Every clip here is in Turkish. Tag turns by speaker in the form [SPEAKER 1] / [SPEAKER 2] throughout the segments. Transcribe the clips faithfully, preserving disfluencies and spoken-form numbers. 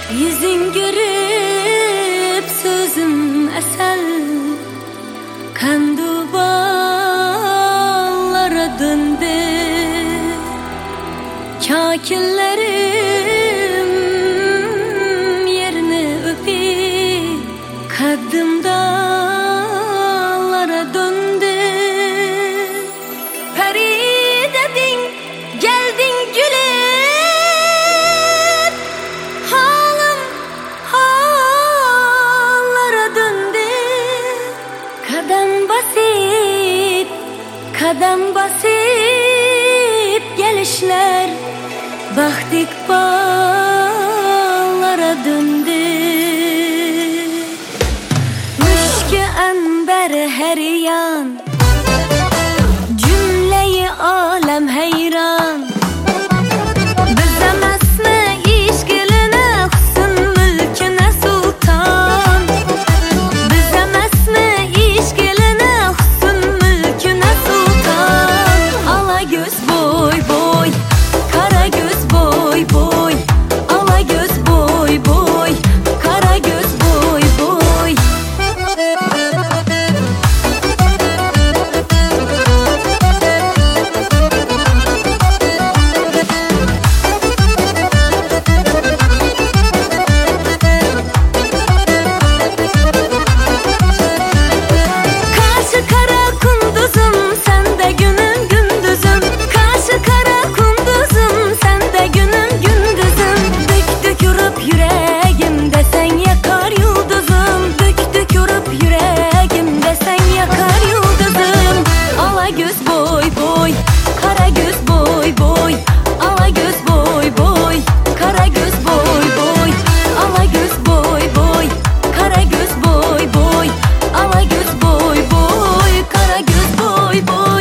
[SPEAKER 1] Yüzün görüp sözüm esel, kandu bağlara döndü. Kakillerim yerini öpüp kaddım dağlara döndü. Peri dedin, geldin gülüp, halim hallara döndü. Kadem basit, kadem basit gelişler baktık bağlara döndü. Müşkü enber her yan, cümleyi alem heyran. Bizemezme işgiline, husn mülküne sultan. Bizemezme işgiline, husn mülküne sultan. Ala göz boy boy, kara göz boy boy. Ala göz boy boy, kara göz boy boy. Karşı kara kunduzum, sen de günüm gündüzüm. Karşı kara kunduzum, sen de günüm gündüzüm. Dök dök yorup yüreğimde, sen yakar yıldızım. Dök dök yorup yüreğimde, sen yakar yıldızım. Ala göz boy boy, kara göz boy boy. Ala göz boy boy, kara göz boy boy. Ala göz boy boy, kara göz boy boy. Ala göz boy boy, kara göz boy boy.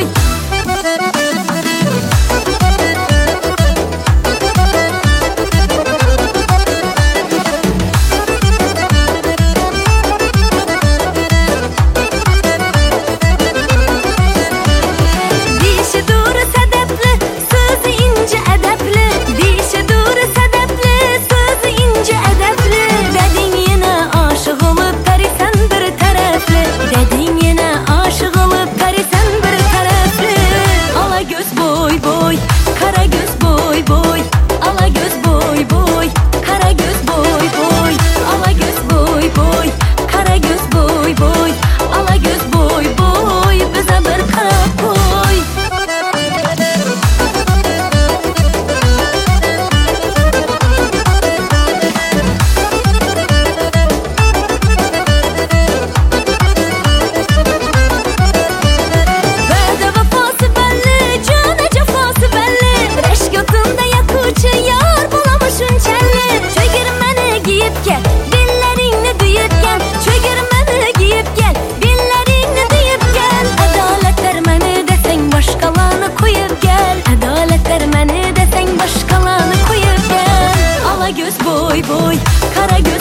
[SPEAKER 1] Dişi doğru sedepli, sözü ince edepli. Dişi doğru sedepli, sözü ince edepli. Dedin yine aşık olup perisen bir taraflı. Dedin yine aşık olup perisen bir taraflı. Ala göz boy boy, kara göz boy boy. Ala göz boy boy, kara göz boy boy. Ala göz boy boy, kara göz boy boy. Ala göz boy boy, bize bir kara koy. Vədə vəfası bəlli, canə cəfası bəlli. Reşk yotunda yakıcı yar bulamışın kəlli. Çögirməni giyip gel, dillerini duyup gel. Çögirməni giyip gel, dillerini duyup gel. Adalet verməni desen başkalarını koyup gel. Adalet verməni desen başkalarını koyup gel. Ala göz boy boy, kara göz